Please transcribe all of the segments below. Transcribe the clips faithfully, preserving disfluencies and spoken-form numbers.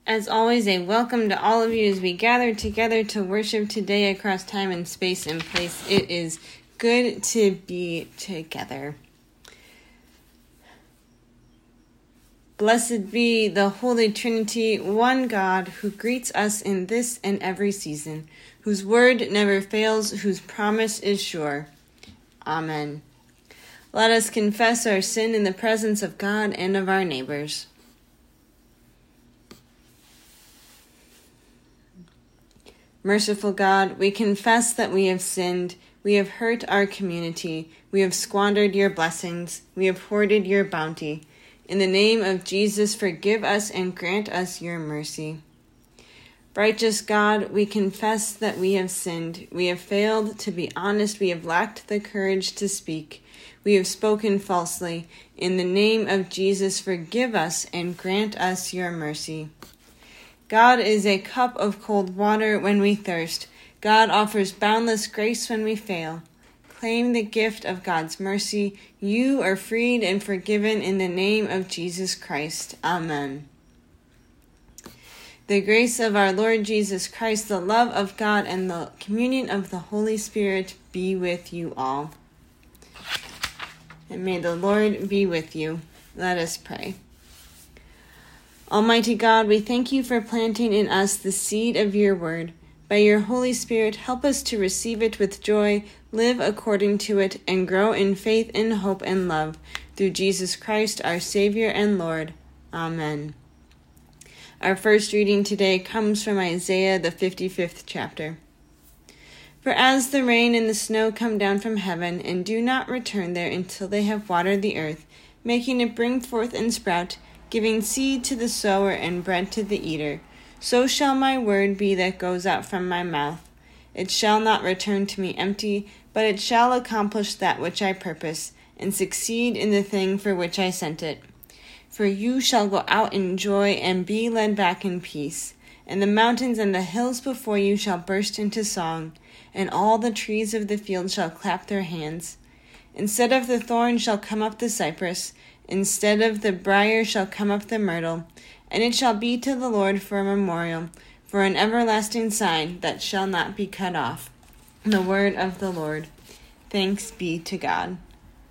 As always, a welcome to all of you as we gather together to worship today across time and space and place. It is good to be together. Blessed be the Holy Trinity, one God, who greets us in this and every season, whose word never fails, whose promise is sure. Amen. Let us confess our sin in the presence of God and of our neighbors. Merciful God, we confess that we have sinned, we have hurt our community, we have squandered your blessings, we have hoarded your bounty. In the name of Jesus, forgive us and grant us your mercy. Righteous God, we confess that we have sinned, we have failed to be honest, we have lacked the courage to speak, we have spoken falsely. In the name of Jesus, forgive us and grant us your mercy. God is a cup of cold water when we thirst. God offers boundless grace when we fail. Claim the gift of God's mercy. You are freed and forgiven in the name of Jesus Christ. Amen. The grace of our Lord Jesus Christ, the love of God, and the communion of the Holy Spirit be with you all. And may the Lord be with you. Let us pray. Almighty God, we thank you for planting in us the seed of your word. By your Holy Spirit, help us to receive it with joy, live according to it, and grow in faith and hope and love. Through Jesus Christ, our Savior and Lord. Amen. Our first reading today comes from Isaiah, the fifty-fifth chapter. For as the rain and the snow come down from heaven, and do not return there until they have watered the earth, making it bring forth and sprout, giving seed to the sower and bread to the eater, so shall my word be that goes out from my mouth. It shall not return to me empty, but it shall accomplish that which I purpose, and succeed in the thing for which I sent it. For you shall go out in joy and be led back in peace, and the mountains and the hills before you shall burst into song, and all the trees of the field shall clap their hands. Instead of the thorn shall come up the cypress, instead of the briar shall come up the myrtle, and it shall be to the Lord for a memorial, for an everlasting sign that shall not be cut off. The word of the Lord. Thanks be to God.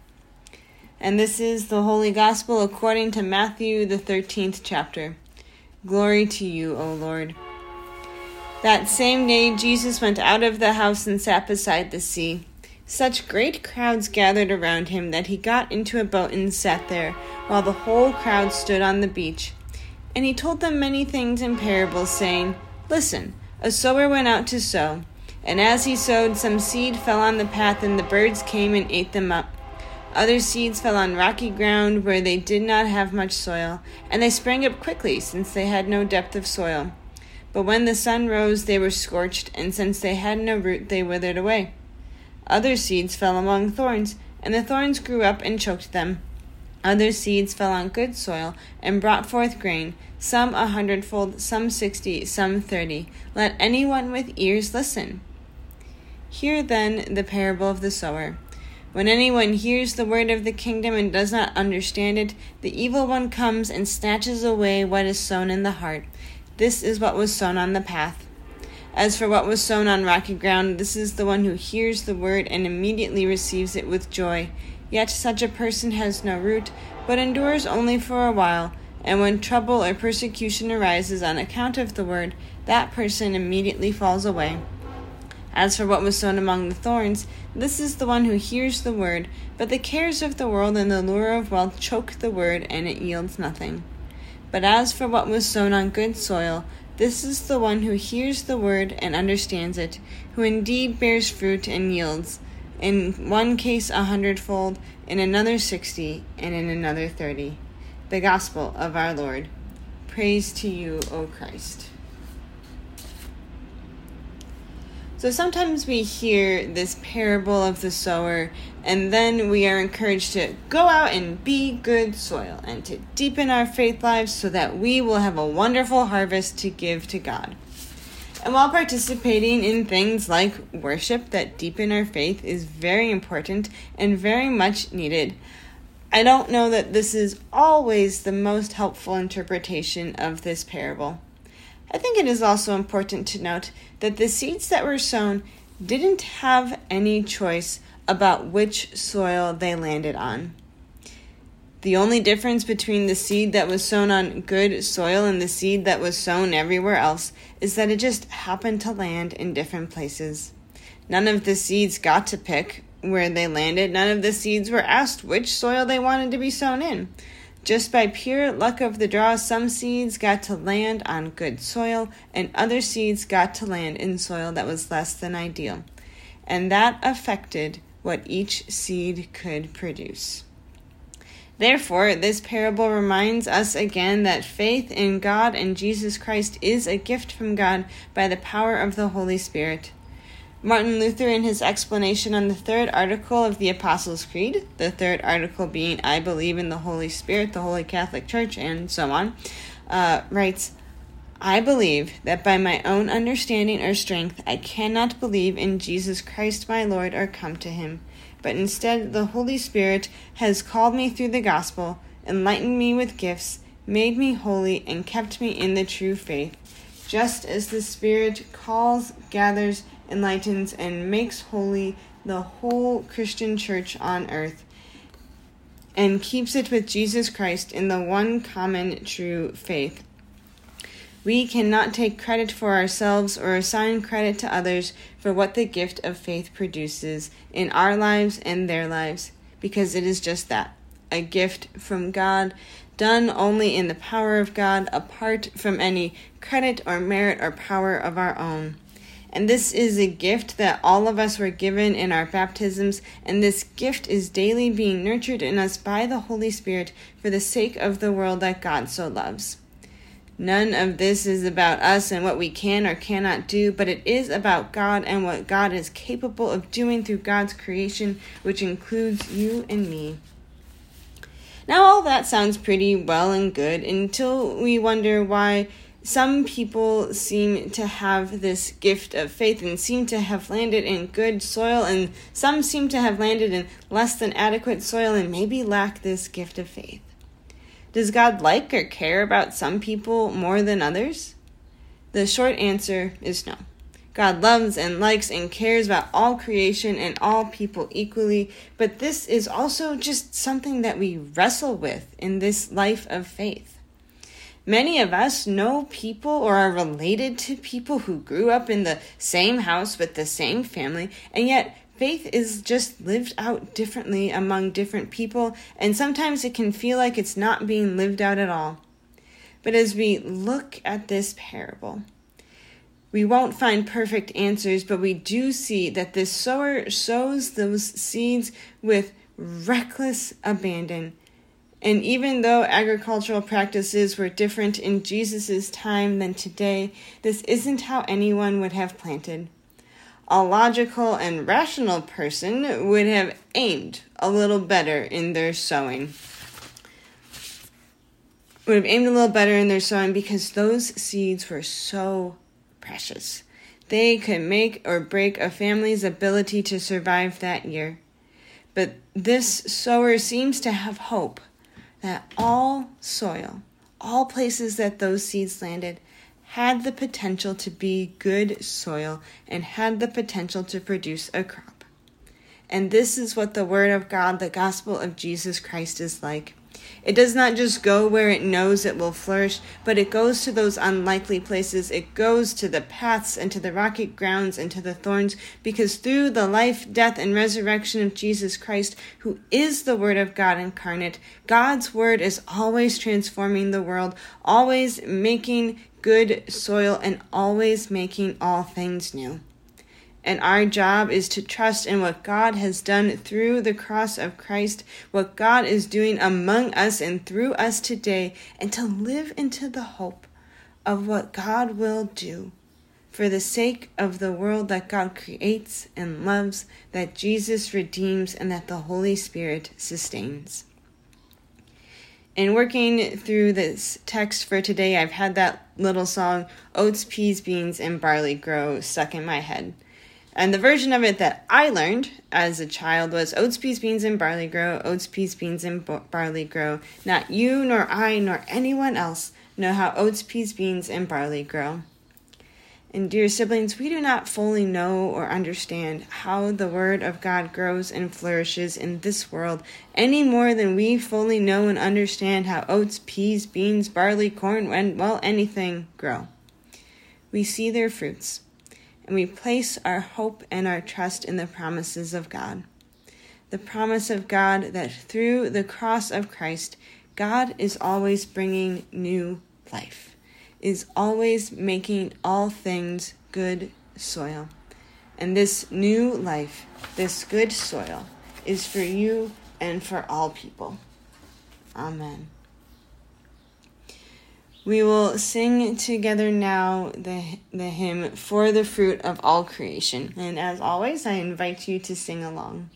And this is the Holy Gospel according to Matthew, the thirteenth chapter. Glory to you, O Lord. That same day Jesus went out of the house and sat beside the sea. Such great crowds gathered around him that he got into a boat and sat there, while the whole crowd stood on the beach. And he told them many things in parables, saying, Listen, a sower went out to sow. And as he sowed, some seed fell on the path, and the birds came and ate them up. Other seeds fell on rocky ground where they did not have much soil, and they sprang up quickly, since they had no depth of soil. But when the sun rose, they were scorched, and since they had no root, they withered away. Other seeds fell among thorns, and the thorns grew up and choked them. Other seeds fell on good soil, and brought forth grain, some a hundredfold, some sixty, some thirty. Let anyone with ears listen. Hear then the parable of the sower. When anyone hears the word of the kingdom and does not understand it, the evil one comes and snatches away what is sown in the heart. This is what was sown on the path. As for what was sown on rocky ground, this is the one who hears the word and immediately receives it with joy. Yet such a person has no root, but endures only for a while. And when trouble or persecution arises on account of the word, that person immediately falls away. As for what was sown among the thorns, this is the one who hears the word, but the cares of the world and the lure of wealth choke the word, and it yields nothing. But as for what was sown on good soil, this is the one who hears the word and understands it, who indeed bears fruit and yields, in one case a hundredfold, in another sixty, and in another thirty. The Gospel of our Lord. Praise to you, O Christ. So sometimes we hear this parable of the sower, and then we are encouraged to go out and be good soil and to deepen our faith lives so that we will have a wonderful harvest to give to God. And while participating in things like worship that deepen our faith is very important and very much needed, I don't know that this is always the most helpful interpretation of this parable. I think it is also important to note that the seeds that were sown didn't have any choice about which soil they landed on. The only difference between the seed that was sown on good soil and the seed that was sown everywhere else is that it just happened to land in different places. None of the seeds got to pick where they landed. None of the seeds were asked which soil they wanted to be sown in. Just by pure luck of the draw, some seeds got to land on good soil, and other seeds got to land in soil that was less than ideal. And that affected what each seed could produce. Therefore, this parable reminds us again that faith in God and Jesus Christ is a gift from God by the power of the Holy Spirit. Martin Luther, in his explanation on the third article of the Apostles' Creed, the third article being, I believe in the Holy Spirit, the Holy Catholic Church, and so on, uh, writes, I believe that by my own understanding or strength I cannot believe in Jesus Christ my Lord or come to him, but instead the Holy Spirit has called me through the gospel, enlightened me with gifts, made me holy, and kept me in the true faith, just as the Spirit calls, gathers, enlightens, and makes holy the whole Christian church on earth, and keeps it with Jesus Christ in the one common true faith. We cannot take credit for ourselves or assign credit to others for what the gift of faith produces in our lives and their lives, because it is just that, a gift from God, done only in the power of God, apart from any credit or merit or power of our own. And this is a gift that all of us were given in our baptisms, and this gift is daily being nurtured in us by the Holy Spirit for the sake of the world that God so loves. None of this is about us and what we can or cannot do, but it is about God and what God is capable of doing through God's creation, which includes you and me. Now, all that sounds pretty well and good until we wonder why some people seem to have this gift of faith and seem to have landed in good soil, and some seem to have landed in less than adequate soil and maybe lack this gift of faith. Does God like or care about some people more than others? The short answer is no. God loves and likes and cares about all creation and all people equally, but this is also just something that we wrestle with in this life of faith. Many of us know people or are related to people who grew up in the same house with the same family, and yet faith is just lived out differently among different people, and sometimes it can feel like it's not being lived out at all. But as we look at this parable, we won't find perfect answers, but we do see that this sower sows those seeds with reckless abandon. And even though agricultural practices were different in Jesus' time than today, this isn't how anyone would have planted. A logical and rational person would have aimed a little better in their sowing. Would have aimed a little better in their sowing because those seeds were so precious. They could make or break a family's ability to survive that year. But this sower seems to have hope that all soil, all places that those seeds landed, had the potential to be good soil and had the potential to produce a crop. And this is what the Word of God, the gospel of Jesus Christ, is like. It does not just go where it knows it will flourish, but it goes to those unlikely places. It goes to the paths and to the rocky grounds and to the thorns, because through the life, death, and resurrection of Jesus Christ, who is the Word of God incarnate, God's Word is always transforming the world, always making good soil, and always making all things new. And our job is to trust in what God has done through the cross of Christ, what God is doing among us and through us today, and to live into the hope of what God will do for the sake of the world that God creates and loves, that Jesus redeems, and that the Holy Spirit sustains. In working through this text for today, I've had that little song, Oats, Peas, Beans, and Barley Grow, stuck in my head. And the version of it that I learned as a child was oats, peas, beans, and barley grow, oats, peas, beans, and barley grow. Not you, nor I, nor anyone else, know how oats, peas, beans, and barley grow. And dear siblings, we do not fully know or understand how the Word of God grows and flourishes in this world any more than we fully know and understand how oats, peas, beans, barley, corn, and, well, anything grow. We see their fruits, and we place our hope and our trust in the promises of God. The promise of God that through the cross of Christ, God is always bringing new life, is always making all things good soil. And this new life, this good soil, is for you and for all people. Amen. We will sing together now the, the hymn, For the Fruit of All Creation. And as always, I invite you to sing along.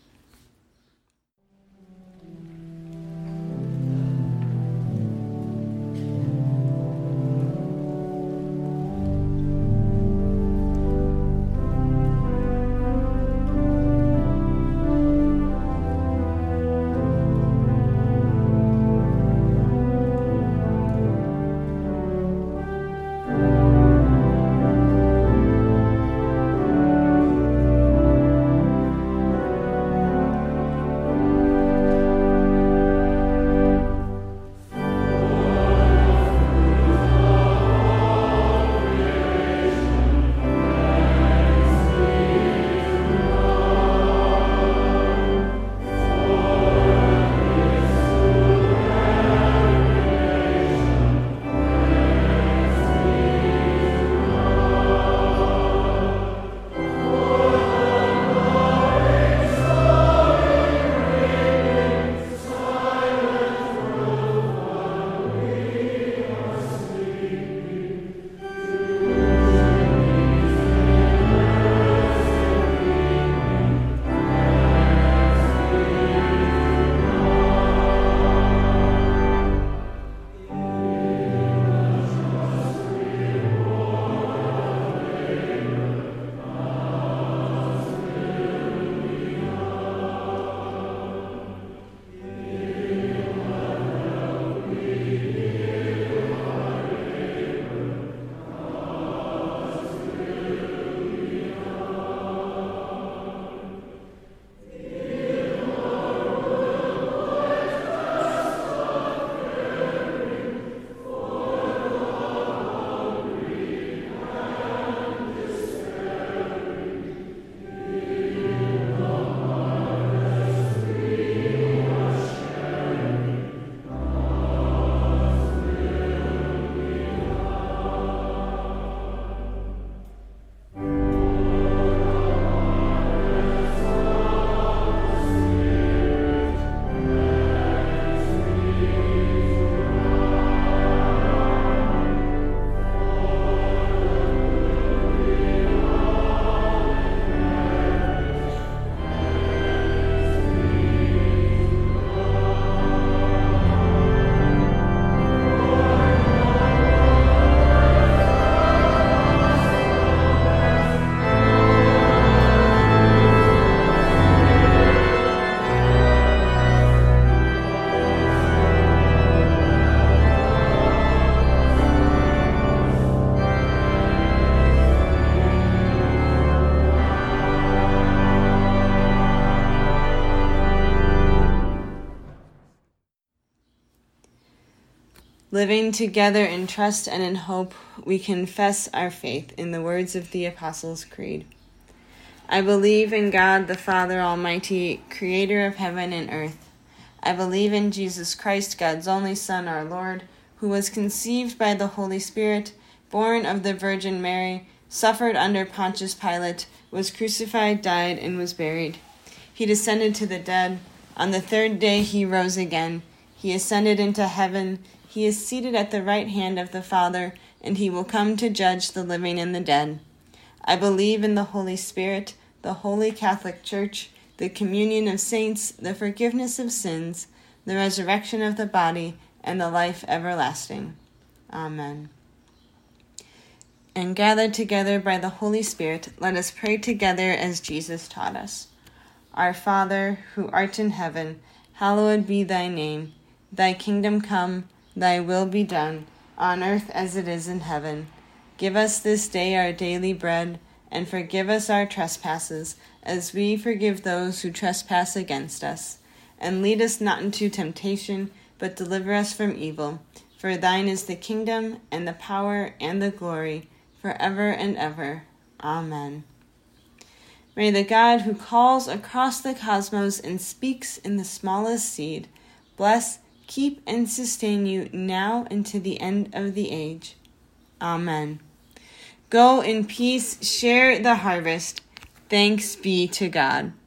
Living together in trust and in hope, we confess our faith in the words of the Apostles' Creed. I believe in God, the Father Almighty, creator of heaven and earth. I believe in Jesus Christ, God's only Son, our Lord, who was conceived by the Holy Spirit, born of the Virgin Mary, suffered under Pontius Pilate, was crucified, died, and was buried. He descended to the dead. On the third day he rose again. He ascended into heaven. He is seated at the right hand of the Father, and he will come to judge the living and the dead. I believe in the Holy Spirit, the Holy Catholic Church, the communion of saints, the forgiveness of sins, the resurrection of the body, and the life everlasting. Amen. And gathered together by the Holy Spirit, let us pray together as Jesus taught us. Our Father, who art in heaven, hallowed be thy name. Thy kingdom come, thy will be done, on earth as it is in heaven. Give us this day our daily bread, and forgive us our trespasses, as we forgive those who trespass against us. And lead us not into temptation, but deliver us from evil. For thine is the kingdom, and the power, and the glory, forever and ever. Amen. May the God who calls across the cosmos and speaks in the smallest seed, bless, keep, and sustain you now and to the end of the age. Amen. Go in peace, share the harvest. Thanks be to God.